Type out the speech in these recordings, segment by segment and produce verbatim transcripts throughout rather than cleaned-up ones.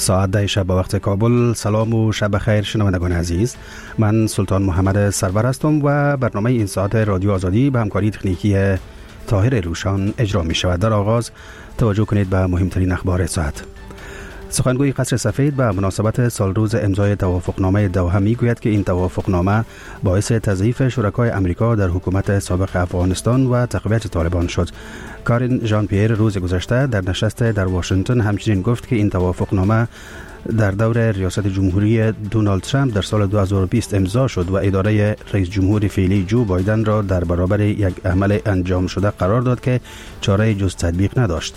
ساعت ده شب به وقت کابل. سلام و شب خیر شنوندگان عزیز، من سلطان محمد سرور هستم و برنامه این ساعت رادیو آزادی به همکاری تکنیکی طاهر روشان اجرا می شود. در آغاز توجه کنید به مهمترین اخبار ساعت. سخنگوی قصر سفید به مناسبت سال روز امضای توافقنامه دوحه می گوید که این توافقنامه باعث تضعیف شرکای امریکا در حکومت سابق افغانستان و تقویت طالبان شد. کارین ژان پیر روز گذشته در نشست در واشنگتن همچنین گفت که این توافقنامه در دور ریاست جمهوری دونالد ترامپ در سال دو هزار و بیست امضا شد و اداره رئیس جمهور فعلی جو بایدن را در برابر یک عمل انجام شده قرار داد که چاره جز تطبیق نداشت.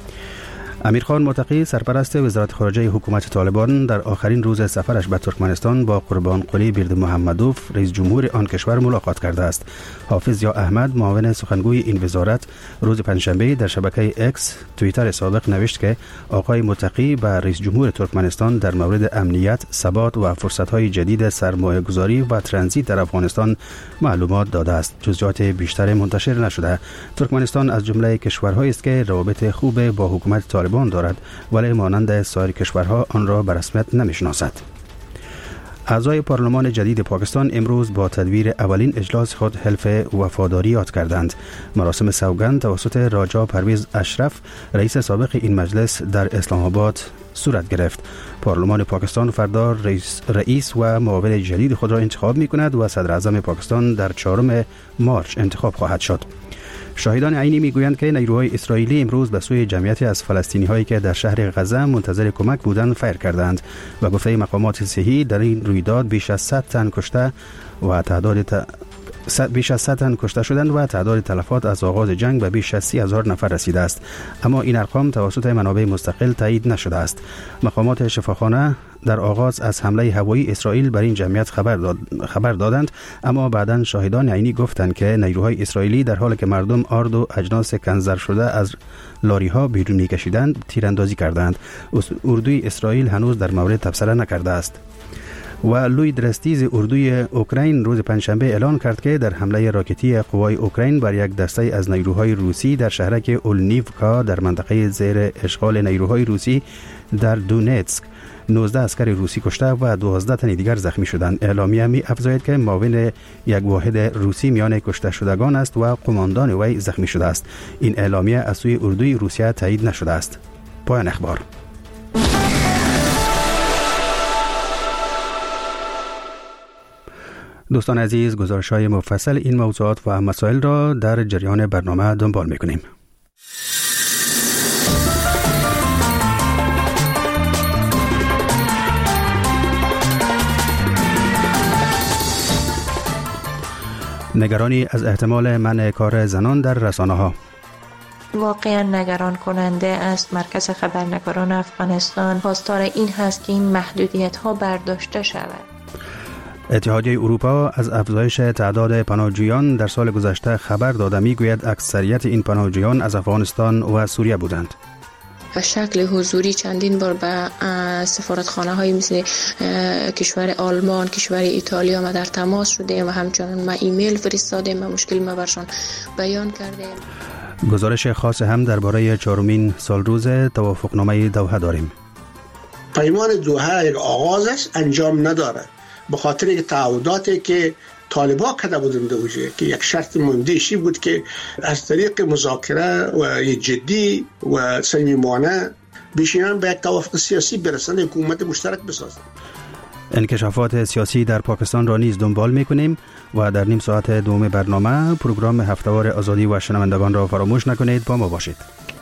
امیر خان متقی سرپرست وزارت خارجه حکومت طالبان در آخرین روز سفرش به ترکمنستان با قربان قلی بردمحمدوف رئیس جمهور آن کشور ملاقات کرده است. حافظ یا احمد معاون سخنگوی این وزارت روز پنجشنبه در شبکه اکس توییتر سابق نوشت که آقای متقی به رئیس جمهور ترکمنستان در مورد امنیت، ثبات و فرصت‌های جدید سرمایه‌گذاری و ترانزیت در افغانستان معلومات داده است. جزئیات بیشتر منتشر نشده. ترکمنستان از جمله کشورهایی است که روابط خوب با حکومت طالبان دارد ولی مانند سایر کشورها آن را به رسمیت نمی‌شناسد. اعضای پارلمان جدید پاکستان امروز با تدویر اولین اجلاس خود حلف وفاداری یاد کردند. مراسم سوگند توسط راجا پرویز اشرف رئیس سابق این مجلس در اسلام آباد صورت گرفت. پارلمان پاکستان فردا رئیس, رئیس و معاون جدید خود را انتخاب می کند و صدر اعظم پاکستان در چهارم مارچ انتخاب خواهد شد. شاهدان عینی میگویند که نیروهای اسرائیلی امروز به سوی جمعیتی از فلسطینی هایی که در شهر غزه منتظر کمک بودند فیر کردند و گفته مقامات صحی در این رویداد بیش از صد تن کشته و تعداد ت... بیش از صد تن کشته شدند و تعداد تلفات از آغاز جنگ به بیش از سی هزار نفر رسیده است، اما این ارقام توسط منابع مستقل تایید نشده است. مقامات شفاخانه در آغاز از حمله هوایی اسرائیل بر این جمعیت خبر داد... خبر دادند، اما بعداً شاهدان عینی گفتند که نیروهای اسرائیلی در حالی که مردم آرد و اجناس کنزر شده از لاری ها بیرون می‌کشیدند تیراندازی کردند. اردوی اسرائیل هنوز در مورد تبصره نکرده است. و لوی درستیز اردوی اوکراین روز پنجشنبه اعلان کرد که در حمله راکتی قوای اوکراین بر یک دسته از نیروهای روسی در شهرک اولنیوکا در منطقه زیر اشغال نیروهای روسی در دونتسک نوزده عسکر روسی کشته و دوازده تن دیگر زخمی شدند. اعلامیه می افزاید که معاون یک واحد روسی میان کشته شدگان است و قماندان وی زخمی شده است. این اعلامیه از سوی اردوی روسیه تایید نشده است. پایان اخبار. دوستان عزیز، گزارش‌های مفصل این موضوعات و مسائل را در جریان برنامه دنبال می‌کنیم. نگرانی از احتمال منع کار زنان در رسانه‌ها. واقعا نگران کننده است. مرکز خبرنگاران افغانستان خواستار این هست که این محدودیت‌ها برداشته شود. اتحادیه اروپا از افزایش تعداد پناهجویان در سال گذشته خبر داده میگوید اکثریت این پناهجویان از افغانستان و سوریه بودند. به شکل حضوری چندین بار به سفارتخانه های مثل کشور آلمان، کشور ایتالیا ما در تماس شدیم و همچنان ما ایمیل فرستادیم و مشکل ما برشان بیان کردیم. گزارش خاص هم درباره چهارمین سالروز توافقنامه دوحه داریم. پیمان دوحه یک آغاز است، انجام نداره، به خاطر یک تعهداتی که طالبان کرده بودند اوجه که یک شرط مهمشی بود که از طریق مذاکره و جدی و صمیمانه بشینن به یک توافق سیاسی برسند، حکومت مشترک بسازند. انکشافات سیاسی در پاکستان را نیز دنبال می‌کنیم و در نیم ساعت دوم برنامه پروگرام هفته‌وار آزادی و شنوندگان را فراموش نکنید. با ما باشید.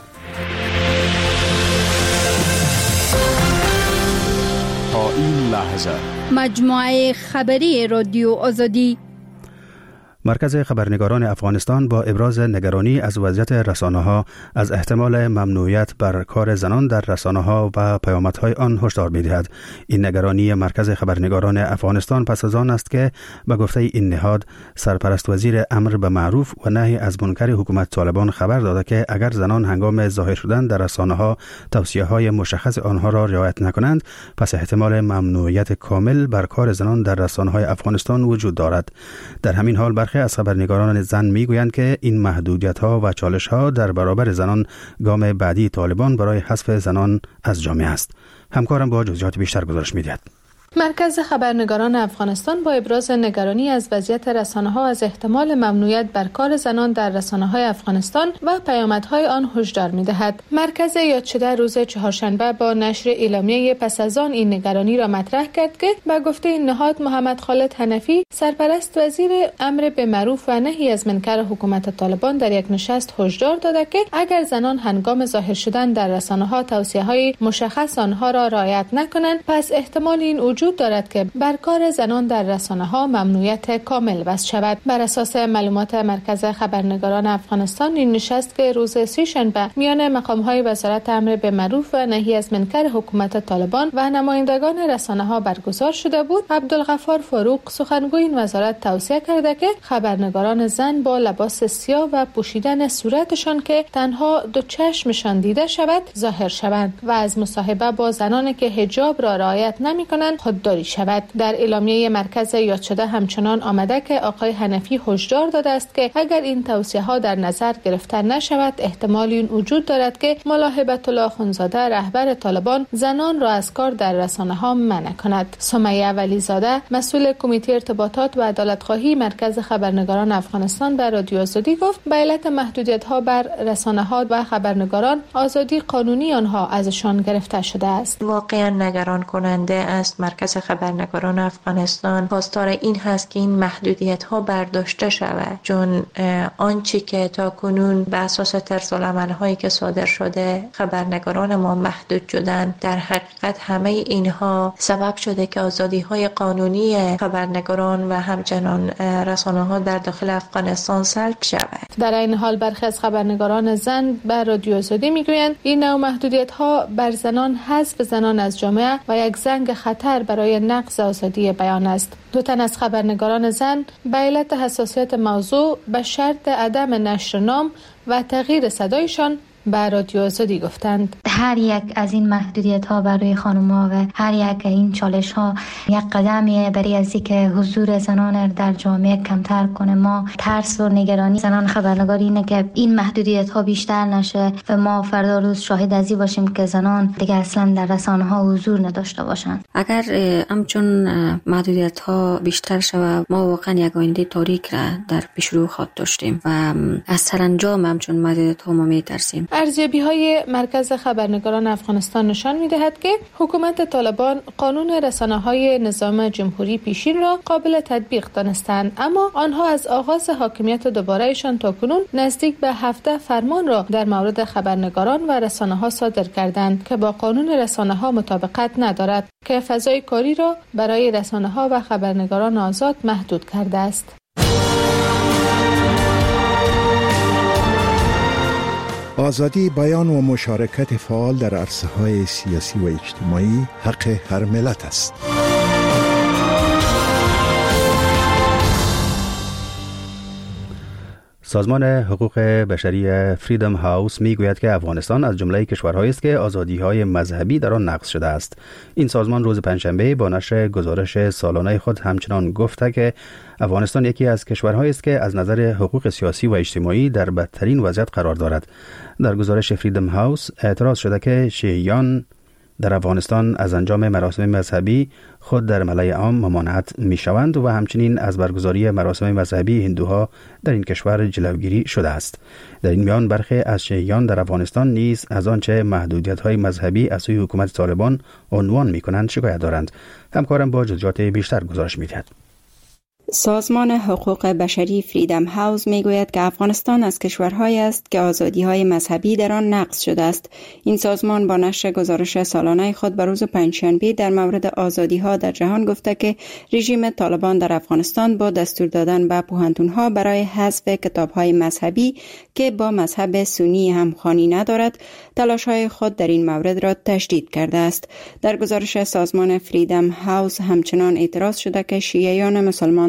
تا این لحظه مجموعه خبری رادیو آزادی. مرکز خبرنگاران افغانستان با ابراز نگرانی از وضعیت رسانه‌ها از احتمال ممنوعیت بر کار زنان در رسانه‌ها و پیامدهای آن هشدار می‌دهد. این نگرانی مرکز خبرنگاران افغانستان پس از آن است که به گفته این نهاد سرپرست وزیر امر به معروف و نهی از منکر حکومت طالبان خبر داده که اگر زنان هنگام ظاهر شدن در رسانه‌ها توصیه‌های مشخص آنها را رعایت نکنند، پس احتمال ممنوعیت کامل بر کار زنان در رسانه‌های افغانستان وجود دارد. در همین حال برخی از خبرنگاران زن میگویند که این محدودیت‌ها و چالش‌ها در برابر زنان گام بعدی طالبان برای حذف زنان از جامعه است. همکارم با جزئیات بیشتر گزارش می‌دهد. مرکز خبرنگاران افغانستان با ابراز نگرانی از وضعیت رسانه‌ها از احتمال ممنوعیت بر کار زنان در رسانه‌های افغانستان و پیامدهای آن هشدار می‌دهد. مرکز یاد شده روز چهارشنبه با نشر اعلامیه پس از آن این نگرانی را مطرح کرد که به گفته این نهاد محمد خالد حنفی سرپرست وزیر امر به معروف و نهی از منکر حکومت طالبان در یک نشست هشدار داده که اگر زنان هنگام ظاهر شدن در رسانه‌ها توصیه‌های مشخص آنها را رعایت نکنند پس احتمال این وجود دارد که بر کار زنان در رسانه‌ها ممنوعیت کامل وضع شود. بر اساس معلومات مرکز خبرنگاران افغانستان این نشست که روز سه‌شنبه میان مقام‌های وزارت امر به معروف و نهی از منکر حکومت طالبان و نمایندگان رسانه‌ها برگزار شده بود، عبدالغفار فاروق سخنگوی این وزارت توصیه کرده که خبرنگاران زن با لباس سیاه و پوشیدن صورتشان که تنها دو چشمشان دیده شود ظاهر شوند و از مصاحبه با زنانی که حجاب را رعایت نمی‌کنند خودداری شود. در اعلامیه مرکز یاد شده همچنان آمده که آقای حنفی هشدار داده است که اگر این توصیه‌ها در نظر گرفته نشود احتمال این وجود دارد که ملا هبت الله اخوندزاده رهبر طالبان زنان را از کار در رسانه‌ها منع کند. سمیه ولیزاده مسئول کمیته ارتباطات و عدالت‌خواهی مرکز خبرنگاران افغانستان به رادیو آزادی گفت به علت محدودیت‌ها بر رسانه‌ها و خبرنگاران آزادی قانونی آنها ازشان گرفته شده است. واقعا نگران کننده است. مرکز خبرنگاران افغانستان خواستار این هست که این محدودیت ها برداشته شود، چون آنچه که تا کنون به اساس طرزالعمل هایی که صادر شده خبرنگاران ما محدود شدن، در حقیقت همه اینها سبب شده که آزادی های قانونی خبرنگاران و همچنان رسانه ها در داخل افغانستان سلب شود. در این حال برخی از خبرنگاران زن به رادیو آزادی میگویند این نوع محدودیت ها بر زنان حذف زنان از جامعه و یک زنگ خطر برای نقض آزادی بیان است. دو تن از خبرنگاران زن به علت حساسیت موضوع به شرط عدم نشر نام و تغییر صدایشان به رادیو آزادی گفتند هر یک از این محدودیت ها برای خانم‌ها و هر یک این چالش ها یک قدمی برای از اینکه حضور زنان در جامعه کمتر کنه. ما ترس و نگرانی زنان خبرنگار اینه که این محدودیت ها بیشتر نشه و ما فردا روز شاهد از این باشیم که زنان دیگه اصلا در رسانه ها حضور نداشته باشند. اگر همچون محدودیت ها بیشتر شود ما واقعا یک آینده تاریک را در پیش رو خواهد داشتیم و از سرانجام همچون محدودیت ها ما میترسیم. ارزیابی های مرکز خبرنگاران افغانستان نشان می‌دهد که حکومت طالبان قانون رسانه‌های نظام جمهوری پیشین را قابل تطبیق دانستند، اما آنها از آغاز حاکمیت دوباره‌شان تاکنون نزدیک به هفده فرمان را در مورد خبرنگاران و رسانه‌ها صادر کردند که با قانون رسانه‌ها مطابقت ندارد که فضای کاری را برای رسانه‌ها و خبرنگاران آزاد محدود کرده است. آزادی بیان و مشارکت فعال در عرصه‌های سیاسی و اجتماعی حق هر ملت است. سازمان حقوق بشری فریدم هاوس میگوید که افغانستان از جمله کشورهایی است که آزادی‌های مذهبی در آن نقض شده است. این سازمان روز پنجشنبه با نشر گزارش سالانه خود همچنان گفته که افغانستان یکی از کشورهایی است که از نظر حقوق سیاسی و اجتماعی در بدترین وضعیت قرار دارد. در گزارش فریدم هاوس اعتراض شده که شیعیان در افغانستان از انجام مراسم مذهبی خود در ملأ عام ممانعت می شوند و همچنین از برگزاری مراسم مذهبی هندوها در این کشور جلوگیری شده است. در این میان برخی از شیعیان در افغانستان نیز از آنچه محدودیت‌های مذهبی از سوی حکومت طالبان عنوان می کنند شکایت دارند. همکارم با جزئیات بیشتر گزارش می دهد. سازمان حقوق بشری فریدم هاوس میگوید که افغانستان از کشورهایی است که آزادی‌های مذهبی در آن نقض شده است. این سازمان با نشر گزارش سالانه خود بر روز پنجشنبه در مورد آزادی‌ها در جهان گفته که رژیم طالبان در افغانستان با دستور دادن به پوهنتون‌ها برای حذف کتاب‌های مذهبی که با مذهب سنی همخوانی ندارد، تلاش‌های خود در این مورد را تشدید کرده است. در گزارش سازمان فریدم هاوس همچنان اعتراض شده که شیعیان مسلمان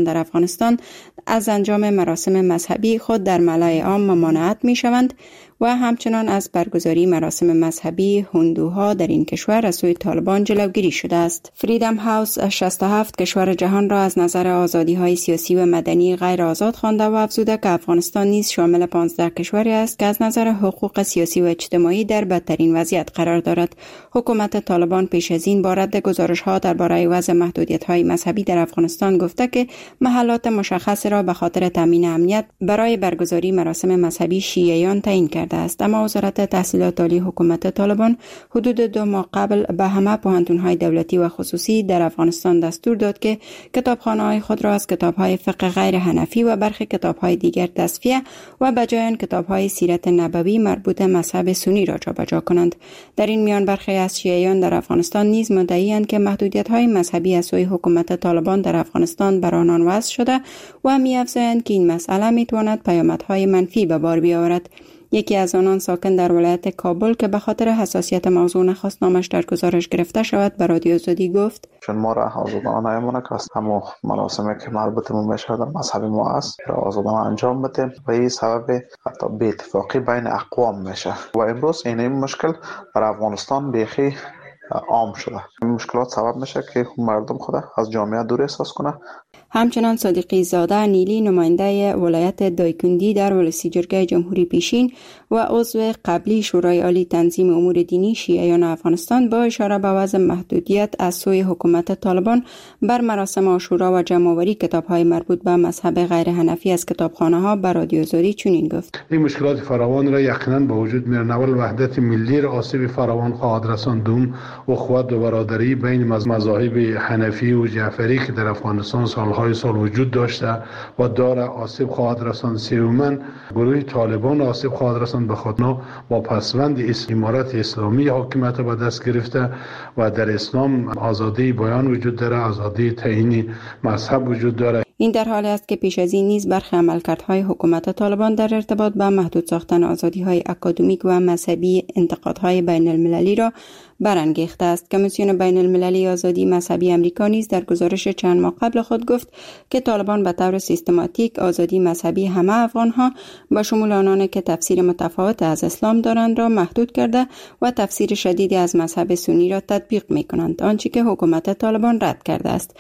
در افغانستان از انجام مراسم مذهبی خود در ملأ عام ممانعت می‌شوند و همچنان از برگزاری مراسم مذهبی هندوها در این کشور از سوی طالبان جلوگیری شده است. فریدم هاوس شصت و هفت کشور جهان را از نظر آزادی‌های سیاسی و مدنی غیر آزاد خوانده و افزوده که افغانستان نیز شامل پانزده کشوری است که از نظر حقوق سیاسی و اجتماعی در بدترین وضعیت قرار دارد. حکومت طالبان پیش از این با رد گزارش‌ها درباره وضع محدودیت‌های مذهبی در افغانستان گفته که محلات مشخص را به خاطر تامین امنیت برای برگزاری مراسم مذهبی شیعیان تعیین کرده است. اما وزارت تحصیلات عالی حکومت طالبان حدود دو ماه قبل به همه پوهنتون‌های دولتی و خصوصی در افغانستان دستور داد که کتابخانه‌های خود را از کتاب‌های فقه غیر حنفی و برخی کتاب‌های دیگر تصفیه و به جای آن کتاب‌های سیرت نبوی مربوط مذهب سنی را جابجا کنند. در این میان برخی از شیعیان در افغانستان نیز مدعی‌اند که محدودیت‌های مذهبی از سوی حکومت طالبان در افغانستان بر آنان وضع شده و می‌افزایند که این مسئله می‌تواند پیامدهای منفی به بار بیاورد. یکی از آنان ساکن در ولایت کابل که به خاطر حساسیت موضوع نخواست نامش در گزارش گرفته شود به رادیو آزادی گفت: چون ما را آزادانه نمیمونه که همون مراسمی که مربوط به میشه در مذهب ما است را آزادانه انجام بدیم و این سبب حتی بی اتفاقی بین اقوام میشه و امروز این مشکل در افغانستان بیخی عام شده. این مشکلات سبب میشه که مردم خود از جامعه دور احساس کنه. همچنان صادقی زاده نیلی نماینده ولایت دایکندی در ولسی جرگه جمهوری پیشین و عضو قبلی شورای عالی تنظیم امور دینی شیعیان افغانستان با اشاره به وضع محدودیت از سوی حکومت طالبان بر مراسم عاشورا و جمع‌آوری کتاب‌های مربوط به مذهب غیر حنفی از کتابخانه‌ها بر رادیو آزادی چنین گفت: این مشکلات فراوان را یقینا به وجود می‌آورد. اول وحدت ملی را آسیب فراوان خواهد رساند. اخوت و برادری بین مذاهب حنفی و جعفری که در افغانستان سالهای سال وجود داشته و داره آسیب خواهد رساند. سوماً گروه طالبان آسیب خواهد رساند به خاطر با پسوند امارت اسلامی حاکمیت را به دست گرفته و در اسلام آزادی بیان وجود داره، آزادی تعیین مذهب وجود داره. این در حالی است که پیش از این نیز برخی عملکردهای حکومت طالبان در ارتباط با محدود ساختن آزادی‌های اکادمیک و مذهبی انتقادهای بین المللی را برانگیخته است. کمیسیون بین المللی آزادی مذهبی امریکا نیز در گزارش چند ماه قبل خود گفت که طالبان به طور سیستماتیک آزادی مذهبی همه افغانها به شمول آنانی که تفسیر متفاوت از اسلام دارند را محدود کرده و تفسیر شدیدی از مذهب سنی را تطبیق می‌کنند، آنچه که حکومت طالبان رد کرده است.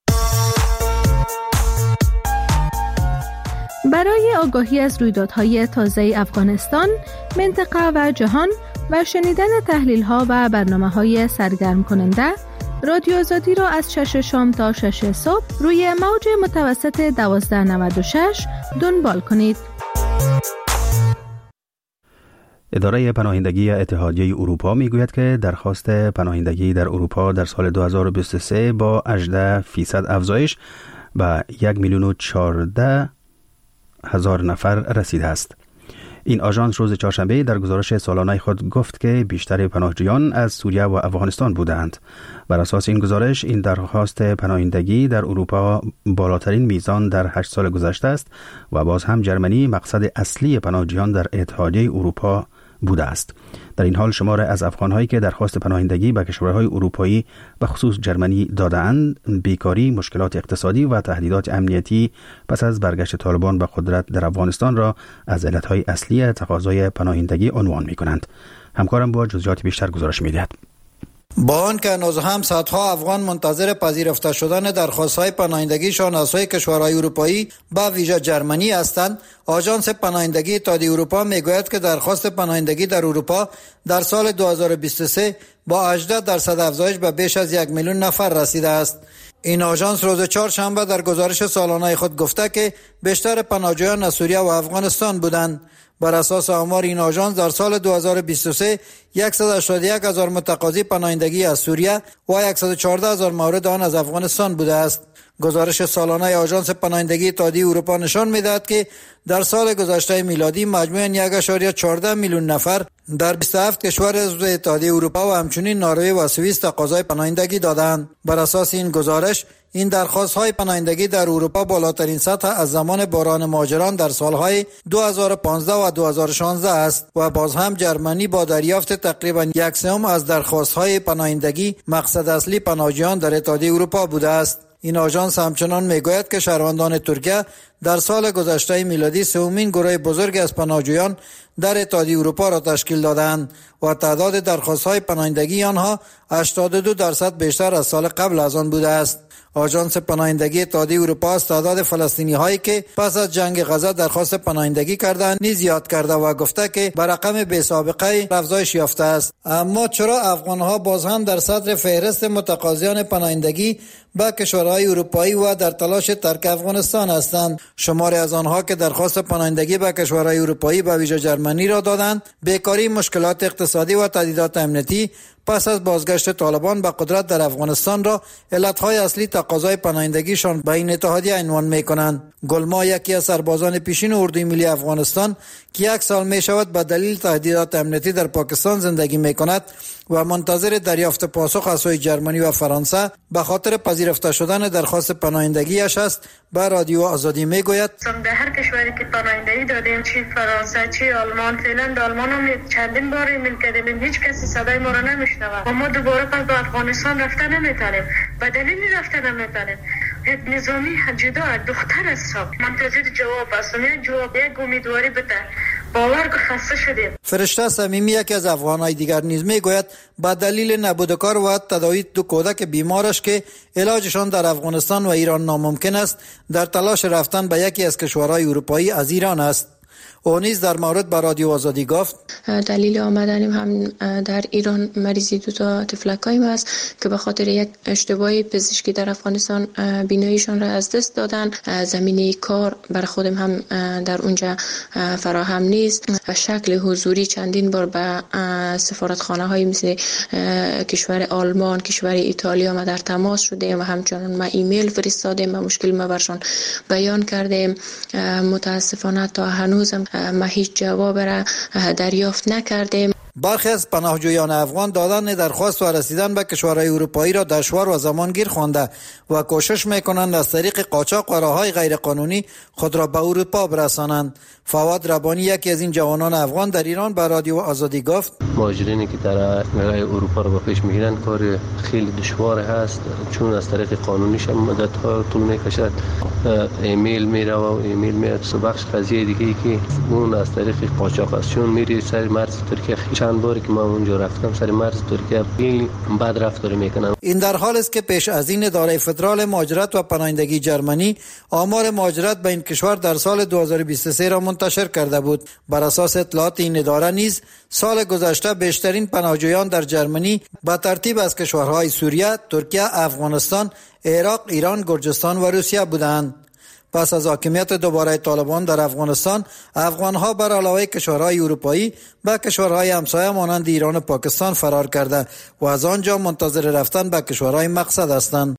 برای آگاهی از رویدادهای تازه افغانستان، منطقه و جهان و شنیدن تحلیل‌ها و برنامه‌های سرگرم کننده، رادیو آزادی را از شش شام تا شش صبح روی موج متوسط دوازده نود و شش دنبال کنید. اداره پناهندگی اتحادیه اروپا میگوید که درخواست پناهندگی در اروپا در سال دو هزار و بیست و سه با هجده فیصد افزایش به یک میلیون و چهارده هزار نفر رسیده است. این آژانس روز چهارشنبه در گزارش سالانه خود گفت که بیشتر پناهجویان از سوریه و افغانستان بودند. بر اساس این گزارش، این درخواست پناهندگی در اروپا بالاترین میزان در هشت سال گذشته است و باز هم جرمنی مقصد اصلی پناهجویان در اتحادیه اروپا بوده است. در این حال شمار از افغان‌هایی که درخواست پناهندگی به کشورهای اروپایی به خصوص جرمنی داده‌اند، بیکاری، مشکلات اقتصادی و تهدیدات امنیتی پس از برگشت طالبان به قدرت در افغانستان را از علتهای اصلی تقاضای پناهندگی عنوان می‌کنند. همکارم با جزئیات بیشتر گزارش می‌دهد. با آنکه هنوز هم صدها افغان منتظر پذیرفته شدن درخواست‌های پناهندگیشان از سوی کشورهای اروپایی به ویژه جرمنی هستند، آژانس پناهندگی اتحادیه اروپا میگوید که درخواست پناهندگی در اروپا در سال دو هزار و بیست و سه با هجده درصد افزایش به بیش از یک میلیون نفر رسیده است. این آژانس روز چهارشنبه در گزارش سالانه خود گفته که بیشتر پناهجویان از سوریه و افغانستان بودند. بر اساس آمار این آژانس در سال دو هزار و بیست و سه صد و هشتاد و یک هزار متقاضی پناهندگی از سوریه و صد و چهارده هزار مورد آن از افغانستان بوده است. گزارش سالانه آژانس پناهندگی اتحادیه اروپا نشان می‌دهد که در سال گذشته میلادی مجموعاً یک ممیز چهارده میلیون نفر در بیست و هفت کشور عضو اتحادیه اروپا و همچنین نروژ و سوئیس تقاضای پناهندگی دادند. بر اساس این گزارش، این درخواست‌های پناهندگی در اروپا بالاترین سطح از زمان بحران مهاجران در سالهای دو هزار و پانزده و دو هزار و شانزده است و باز هم جرمنی با دریافت تقریباً یک سوم از درخواست‌های پناهندگی مقصد اصلی پناهجویان در اتحادیه اروپا بوده است. این آژانس همچنان میگوید که شهروندان ترکیه در سال گذشته میلادی سومین گروه بزرگ از پناهجویان در اتحادیه اروپا را تشکیل دادند و تعداد درخواست‌های پناهندگی آنها هشتاد و دو درصد بیشتر از سال قبل از آن بوده است. آژانس پناهندگی اتحادیه اروپا از تعداد فلسطینی هایی که پس از جنگ غزه درخواست پناهندگی کردند نیز یاد کرده و گفته که به رقم بی سابقه افزایش یافته است. اما چرا افغان ها باز هم در صدر فهرست متقاضیان پناهندگی به کشورهای اروپایی و در تلاش ترک افغانستان هستند؟ شماری از آنها که درخواست پناهندگی به کشورهای اروپایی به ویژه جرمنی را دادند، بیکاری، مشکلات اقتصادی و تهدیدات امنیتی پس از بازگشت طالبان به قدرت در افغانستان را علتهای اصلی تقاضای پناهندگیشان به این اتحادیه عنوان می‌کنند. گلما، یکی از سربازان پیشین اردوی ملی افغانستان که یک سال می شود به دلیل تهدیدات امنیتی در پاکستان زندگی می کند و منتظر دریافت پاسخ از سوی جرمنی و فرانسه به خاطر پذیرفته شدن درخواست پناهندگیش است، به رادیو آزادی می گوید در هر کشوری که پناهندگی دادیم، چی فرانسه چی آلمان، فعلا به آلمان هم چندین بار ایمیل کردیم، هیچ کسی صدای ما را نمیشنوه و ما دوباره پس به افغانستان رفته نمیتونیم. به دلیلی رفته نمیتونیم، نظامی جدا دختر است، منتظر جواب است. یک جواب، یک امیدواری بده. باور که خسته شدیم. فرشته صمیمی، یکی از افغان‌های دیگر نیز میگوید با دلیل نبود کار و تداوی دو کودک بیمارش که علاجشان در افغانستان و ایران ناممکن است، در تلاش رفتن به یکی از کشورهای اروپایی از ایران است. او نیز در مورد به رادیو آزادی گفت دلیل آمدنیم هم در ایران مریضی دو تا تفلکایم است که به خاطر یک اشتباهی پزشکی در افغانستان بیناییشان را از دست دادن. زمینه کار بر خودم هم در اونجا فراهم نیست. شکل حضوری چندین بار به سفارتخانه های مثل کشور آلمان، کشور ایتالیا ما در تماس شدیم و همچنان ما ایمیل فرستادیم و مشکل ما برشان بیان کردیم. متاسفانه تا هنوزم ما هیچ جواب را دریافت نکردیم. برخی از پناهجویان افغان دادن درخواست و رسیدن به کشورهای اروپایی را دشوار و زمانگیر خوانده و کوشش میکنند از طریق قاچاق و راههای غیرقانونی خود را به اروپا برسانند. فواد ربانی، یکی از این جوانان افغان، در ایران به رادیو آزادی گفت مهاجرینی که در اروپا را به پیش میگیرند کار خیلی دشوار هست، چون از طریق قانونیش هم مدت ها طول میکشد. ایمیل میره و ایمیل میاد. بخش قضیه دیگه ای که اون از طریق قاچاق است، چون میری سر مرز ترکیه. چند باری که من اونجا رفتم سر مرز ترکیه خیلی بد رفتاری میکنن. این در حال است که پیش از این اداره فدرال مهاجرت و پناهندگی جرمنی آمار مهاجرت به این کشور در سال دو هزار و بیست و سه را منتشر کرده بود. بر اساس اطلاعات این اداره نیز سال گذشته بیشترین پناهجویان در جرمنی به ترتیب از کشورهای سوریه، ترکیه، افغانستان، عراق، ایران، گرجستان و روسیه بودند. پس از حاکمیت دوباره طالبان در افغانستان، افغانها بر علاوه کشورهای اروپایی به کشورهای همسایه مانند ایران و پاکستان فرار کرده و از آنجا منتظر رفتن به کشورهای مقصد هستند.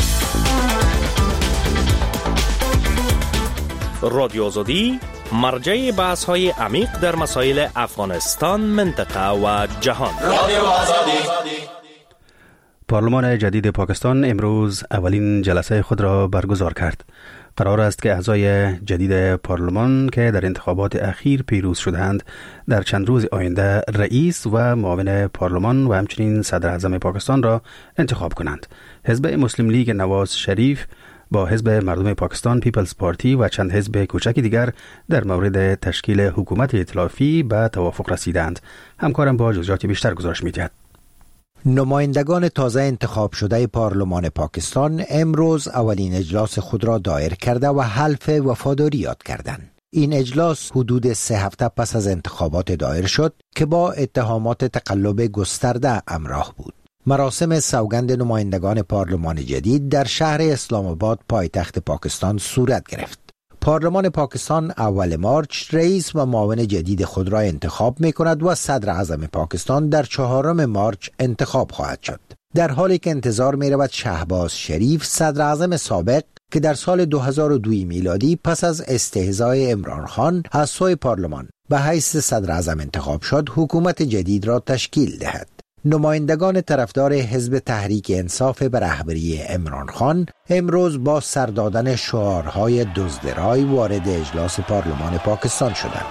رادیو آزادی مرجع بحث های عمیق در مسائل افغانستان، منطقه و جهان. رادیو آزادی. پارلمان جدید پاکستان امروز اولین جلسه خود را برگزار کرد. قرار است که اعضای جدید پارلمان که در انتخابات اخیر پیروز شدند در چند روز آینده رئیس و معاون پارلمان و همچنین صدر اعظم پاکستان را انتخاب کنند. حزب مسلم لیگ نواز شریف با حزب مردم پاکستان پیپلز پارتی و چند حزب کوچک دیگر در مورد تشکیل حکومت ائتلافی به توافق رسیدند. همکارم با جزئیات بیشتر گزارش می‌دهد. نمایندگان تازه انتخاب شده پارلمان پاکستان امروز اولین اجلاس خود را دایر کرده و حلف وفاداری یاد کردند. این اجلاس حدود سه هفته پس از انتخابات دایر شد که با اتهامات تقلب گسترده همراه بود. مراسم سوگند نمایندگان پارلمان جدید در شهر اسلام آباد پایتخت پاکستان صورت گرفت. پارلمان پاکستان اول مارچ رئیس و معاون جدید خود را انتخاب می کند و صدر اعظم پاکستان در چهارم مارچ انتخاب خواهد شد. در حالی که انتظار می رود شهباز شریف صدر اعظم سابق که در سال دو هزار و دو میلادی پس از استهزای عمران خان از سوی پارلمان به حیث صدر اعظم انتخاب شد حکومت جدید را تشکیل دهد. نمایندگان طرفدار حزب تحریک انصاف به رهبری عمران خان امروز با سر دادن شعارهای دزدرای وارد اجلاس پارلمان پاکستان شدند.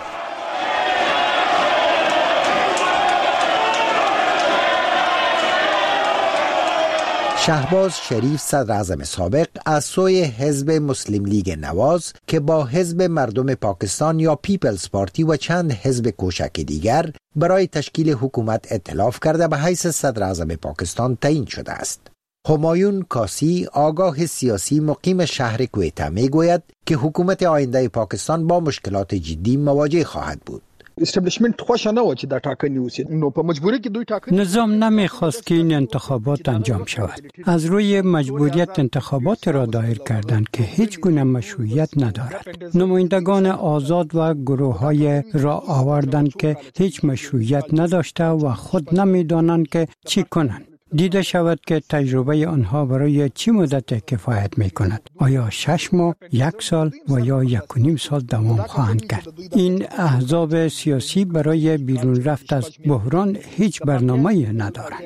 شهباز شریف صدر اعظم سابق از سوی حزب مسلم لیگ نواز که با حزب مردم پاکستان یا پیپلز پارتی و چند حزب کوچک دیگر برای تشکیل حکومت ائتلاف کرده به حیث صدر اعظم پاکستان تعیین شده است. همایون کاسی آگاه سیاسی مقیم شهر کویتا می گوید که حکومت آینده پاکستان با مشکلات جدی مواجه خواهد بود. استبلیشمنت خوش نه و چې دا ټاکنې وشي نو په مجبوری کې دوی ټاکنې نظام نمیخواست که این انتخابات انجام شود. از روی مجبوریت انتخابات را دایر کردند که هیچ گونه مشروعیت ندارد. نمایندگان آزاد و گروه های را آوردند که هیچ مشروعیت نداشته و خود نمیدانند که چی کنند. دیده شود که تجربه آنها برای چی مدت کفایت می کند. آیا شش ماه، یک سال و یا یک و نیم سال دوام خواهند کرد. این احزاب سیاسی برای بیرون رفت از بحران هیچ برنامه ندارند.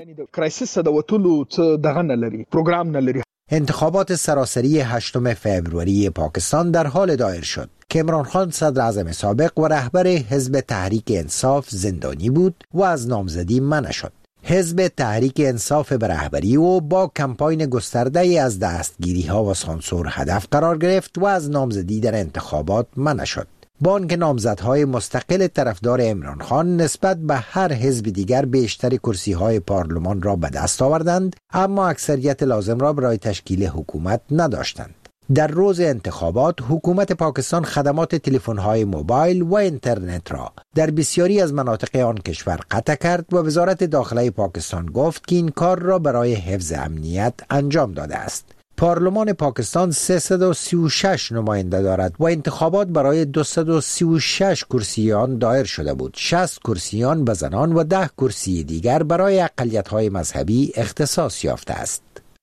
انتخابات سراسری هشتم فوریه پاکستان در حال دایر شد که عمران خان صدر اعظم سابق و رهبر حزب تحریک انصاف زندانی بود و از نامزدی منع شد. حزب تحریک انصاف به رهبری او با کمپاین گسترده از دستگیری ها و سانسور هدف قرار گرفت و از نامزدی در انتخابات منع شد. با آنکه نامزدهای مستقل طرفدار عمران خان نسبت به هر حزب دیگر بیشتر کرسی های پارلمان را به دست آوردند، اما اکثریت لازم را برای تشکیل حکومت نداشتند. در روز انتخابات حکومت پاکستان خدمات تلفن‌های موبایل و اینترنت را در بسیاری از مناطق آن کشور قطع کرد و وزارت داخله پاکستان گفت که این کار را برای حفظ امنیت انجام داده است. پارلمان پاکستان سیصد و سی و شش نماینده دارد و انتخابات برای دویست و سی و شش کرسی آن دایر شده بود. شصت کرسی آن به زنان و ده کرسی دیگر برای اقلیت‌های مذهبی اختصاص یافته است.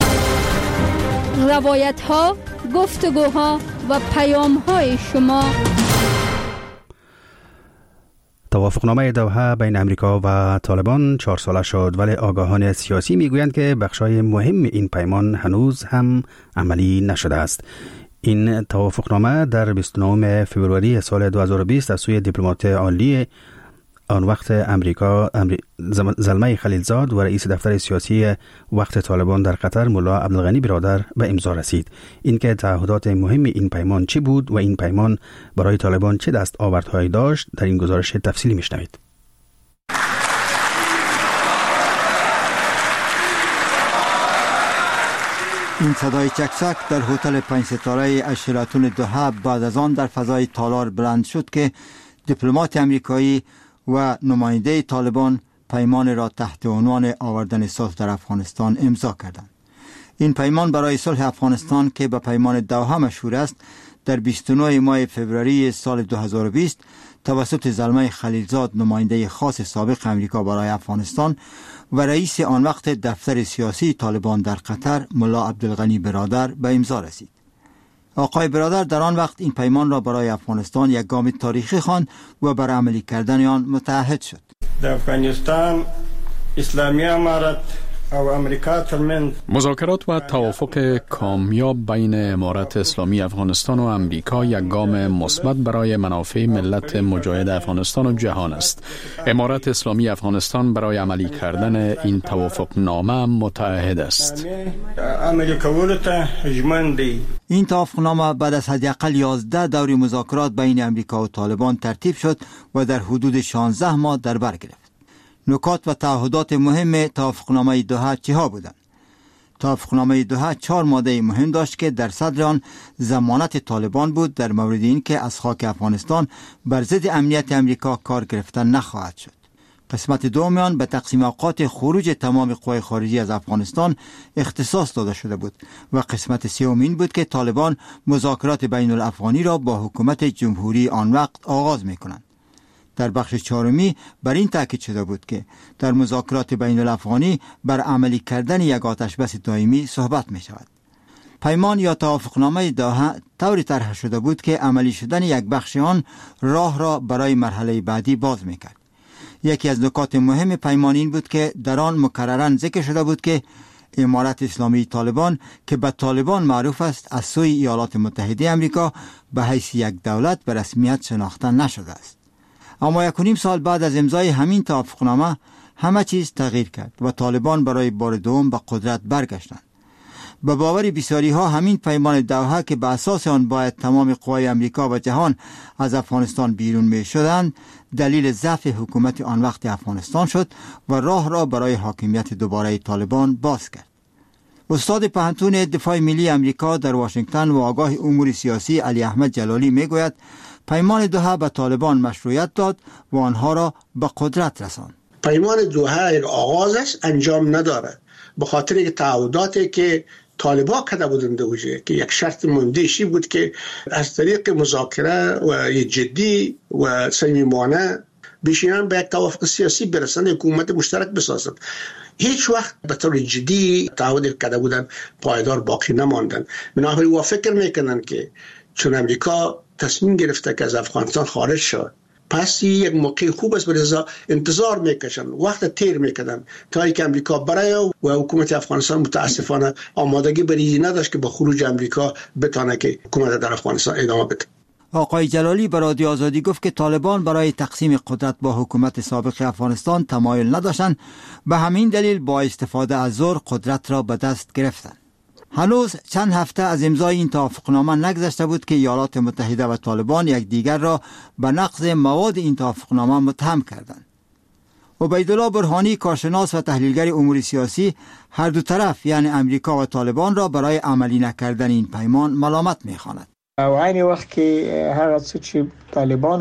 روایت ها، گفتگوها و پیام های شما. توافقنامه دوحه بین امریکا و طالبان چهار ساله شد، ولی آگاهان سیاسی میگویند که بخشای مهم این پیمان هنوز هم عملی نشده است. این توافقنامه در بیست و نهم فوریه سال دو هزار و بیست از سوی دیپلمات عالی آن وقت امریکا امری... زلمه خلیلزاد و رئیس دفتر سیاسی وقت طالبان در قطر ملا عبدالغنی برادر به امضا رسید. اینکه تعهدات مهم این پیمان چی بود و این پیمان برای طالبان چه دست آوردهایی داشت در این گزارش تفصیلی میشنوید. این صدای چکچک در هتل پنج ستاره از شراتون دوحه بعد از آن در فضای تالار بلند شد که دیپلمات امریکایی و نماینده طالبان پیمان را تحت عنوان آوردن صلح در افغانستان امضا کردند. این پیمان برای صلح افغانستان که به پیمان دوحه مشهور است، در بیست و نه ماه فوریه سال دو هزار و بیست توسط زلمه خلیلزاد نماینده خاص سابق امریکا برای افغانستان و رئیس آن وقت دفتر سیاسی طالبان در قطر ملا عبدالغنی برادر به امضا رسید. آقای برادر در آن وقت این پیمان را برای افغانستان یک گام تاریخی خواند و بر عملی کردن آن متعهد شد. در افغانستان اسلامی امارت او امریکا ترمن مذاکرات و توافق کامیاب بین امارت اسلامی افغانستان و امریکا یک گام مثبت برای منافع ملت مجاهد افغانستان و جهان است. امارت اسلامی افغانستان برای عملی کردن این توافق نامه متعهد است. عملی کولته ژمنده. این توافق نامه بعد از حداقل یازده دور مذاکرات بین امریکا و طالبان ترتیب شد و در حدود شانزده ماه در بر گرفت. نکات و تعهدات مهم توافقنامه دوحه چه بودند؟ توافقنامه دوحه چهار ماده مهم داشت که در صدر آن ضمانت طالبان بود در مورد این که از خاک افغانستان بر ضد امنیت امریکا کار گرفتن نخواهد شد. قسمت دوم آن به تقسیم اوقات خروج تمام قوای خارجی از افغانستان اختصاص داده شده بود و قسمت سوم این بود که طالبان مذاکرات بین الافغانی را با حکومت جمهوری آن وقت آغاز می‌کنند. در بخش چهارمی بر این تاکید شده بود که در مذاکرات بین الافغانی بر عملی کردن یک آتش بس دائمی صحبت می شود. پیمان یا توافقنامه دوحه طوری طرح شده بود که عملی شدن یک بخش آن راه را برای مرحله بعدی باز می کرد. یکی از نکات مهم پیمان این بود که در آن مکرراً ذکر شده بود که امارت اسلامی طالبان که به طالبان معروف است از سوی ایالات متحده امریکا به حیث یک دولت به رسمیت شناخته نشده است. اما یک و نیم سال بعد از امضای همین توافقنامه همه چیز تغییر کرد و طالبان برای بار دوم به قدرت برگشتند. به باور بسیاری ها همین پیمان دوحه که به اساس آن باید تمام قوای امریکا و جهان از افغانستان بیرون می شدند دلیل ضعف حکومت آن وقت افغانستان شد و راه را برای حاکمیت دوباره طالبان باز کرد. استاد پوهنتون دفاع ملی امریکا در واشنگتن و آگاه امور سیاسی علی احمد جلالی می گوید پیمان دوحه به طالبان مشروعیت داد و آنها را به قدرت رساند. پیمان دوحه یک آغازش انجام ندارد به خاطر یک تعهداتی که طالبان کرده بودند اوجه که یک شرط مندهشی بود که از طریق مذاکره و جدی و صمیمانه بشینن به یک توافق سیاسی برسند، حکومت مشترک بسازند. هیچ وقت به طور جدی تعهد کرده بودند پایدار باقی نماندند. بنابراین و فکر میکنن که چون امریکا تصمیم گرفته که از افغانستان خارج شد پس یک موقع خوب است برای انتظار میکشن، وقت تیر میکردن تا اینکه امریکا برای و حکومت افغانستان متاسفانه آمادگی برای نداشت که با خروج امریکا بتونه که حکومت در افغانستان ادامه بده. آقای جلالی به رادیو آزادی گفت که طالبان برای تقسیم قدرت با حکومت سابق افغانستان تمایل نداشتند، به همین دلیل با استفاده از زور قدرت را به دست گرفتند. هنوز چند هفته از امضای این توافقنامه نگذشته بود که ایالات متحده و طالبان یکدیگر را به نقض مواد این توافقنامه متهم کردند. عبیدالله برهانی کارشناس و تحلیلگر امور سیاسی هر دو طرف یعنی امریکا و طالبان را برای عملی نکردن این پیمان ملامت می‌خواند. او عین وخت کې هغه څه چې طالبان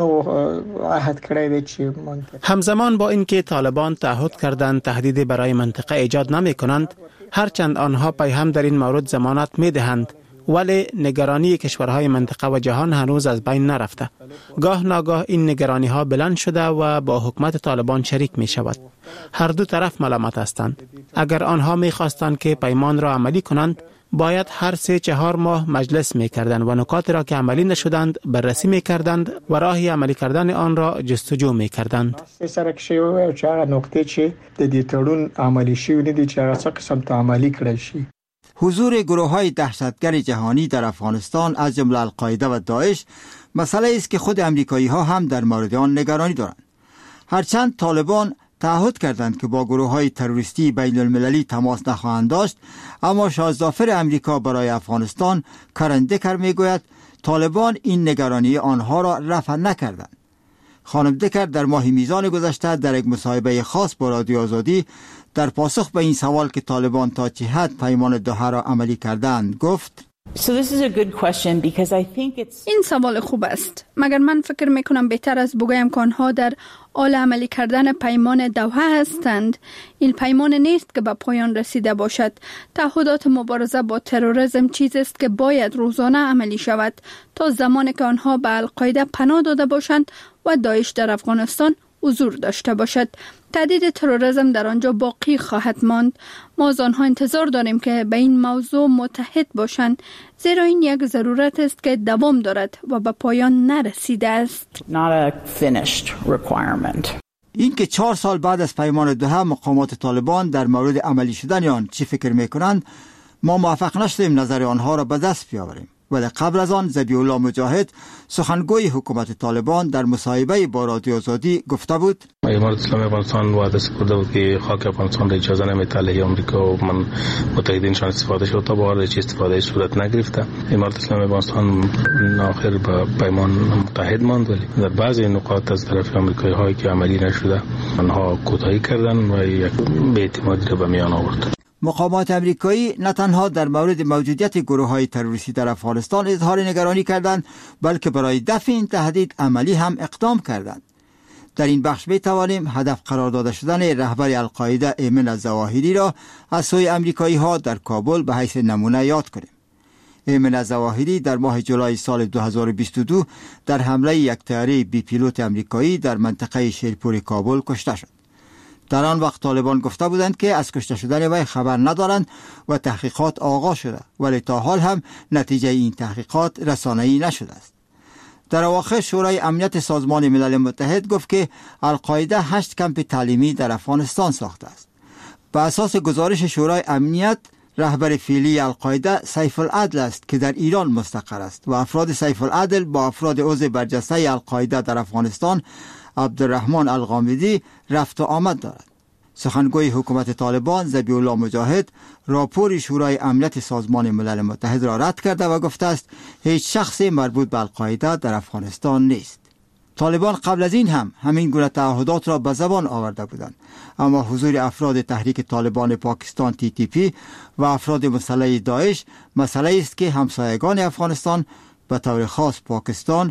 عهد کړی دی چې همزمان با اینکه طالبان تعهد کردند تهدیدی برای منطقه ایجاد نمی کنند، هرچند آنها پیهم در این مورد ضمانت می دهند، ولی نگرانی کشورهای منطقه و جهان هنوز از بین نرفته. گاه ناگاه این نگرانی ها بلند شده و با حکومت طالبان شریک می شود. هر دو طرف ملامت هستند. اگر آنها می خواستند که پیمان را عملی کنند، باید هر سه چهار ماه مجلس می کردند و نکات را که عملی نشدند بررسی می کردند و راهی عملی کردن آن را جستجو می کردند. سره کې یو چې هغه نقطې چې د دې تړون عملی شوی نه دي چې هغه څه قسم ته عملی کړی شي. حضور گروه‌های دهشتگر جهانی در افغانستان از جمله القاعده و داعش مسئله است که خود امریکایی‌ها هم در مورد آن نگرانی دارند. هرچند طالبان تعهد کردند که با گروه‌های تروریستی بین المللی تماس نخواهند داشت، اما شاهزادفر امریکا برای افغانستان کرن دکر میگوید طالبان این نگرانی آنها را رفع نکردند. خانم دکر در ماه میزان گذشته در یک مصاحبه خاص با رادیو آزادی در پاسخ به این سوال که طالبان تا چه حد پیمان دوحه را عملی کردند گفت: این سوال خوب است، مگر من فکر میکنم بهتر است بگویم که آنها در حال عملی کردن پیمان دوحه هستند. این پیمان نیست که به پایان رسیده باشد. تعهدات مبارزه با تروریسم چیزی است که باید روزانه عملی شود تا زمانی که آنها به القاعده پناه داده باشند و داعش در افغانستان حضور داشته باشد. تهدید تروریسم در آنجا باقی خواهد ماند. ما از آنها انتظار داریم که به این موضوع متحد باشند، زیرا این یک ضرورت است که دوام دارد و به پایان نرسیده است. این که چهار سال بعد از پیمان دوحه مقامات طالبان در مورد عملی شدن آن چی فکر میکنند، ما موفق نشدیم نظر آنها را به دست بیاوریم. ولی قبل از آن ذبیح الله مجاهد سخنگوی حکومت طالبان در مصاحبه با رادیو آزادی گفته بود: امارت اسلامی افغانستان وعده سپرده بود که خاک افغانستان را اجازه نمیده علیه آمریکا و من متحدینشان استفاده شد، تا به حال هیچ استفاده صورت نگرفته. امارت اسلامی افغانستان آخر به پیمان متحد ماند، ولی در بعضی نقاط از طرف آمریکایی هایی که عملی نشده آنها کوتاهی کردند و یک بی‌اعتمادی را به میان آورد. مقامات امریکایی نه تنها در مورد موجودیت گروه‌های تروریستی در افغانستان اظهار نگرانی کردند، بلکه برای دفع این تهدید عملی هم اقدام کردند. در این بخش می‌توانیم هدف قرار داده شدن رهبر القاعده ایمن الظواهری را از سوی امریکایی‌ها در کابل به حیث نمونه یاد کنیم. ایمن الظواهری در ماه جولای سال دو هزار و بیست و دو در حمله یک طیاره بی پیلوت امریکایی در منطقه شیرپور کابل کشته شد. در آن وقت طالبان گفته بودند که از کشته شدن وی خبر ندارند و تحقیقات آغاز شده، ولی تا حال هم نتیجه این تحقیقات رسانه‌ای نشده است. در اواخر شورای امنیت سازمان ملل متحد گفت که القاعده هشت کمپ تعلیمی در افغانستان ساخته است. بر اساس گزارش شورای امنیت، رهبر فعلی القاعده سیف العدل است که در ایران مستقر است و افراد سیف العدل با افراد عضو برجسته القاعده در افغانستان عبدالرحمن الغامدی رفت و آمد دارد. سخنگوی حکومت طالبان ذبیح الله مجاهد راپور شورای امنیت سازمان ملل متحد را رد کرده و گفته است هیچ شخصی مربوط به القاعده در افغانستان نیست. طالبان قبل از این هم همین گونه تعهدات را به زبان آورده بودند، اما حضور افراد تحریک طالبان پاکستان تی تی پی و افراد مسلح داعش مسئله است که همسایگان افغانستان به طور خاص پاکستان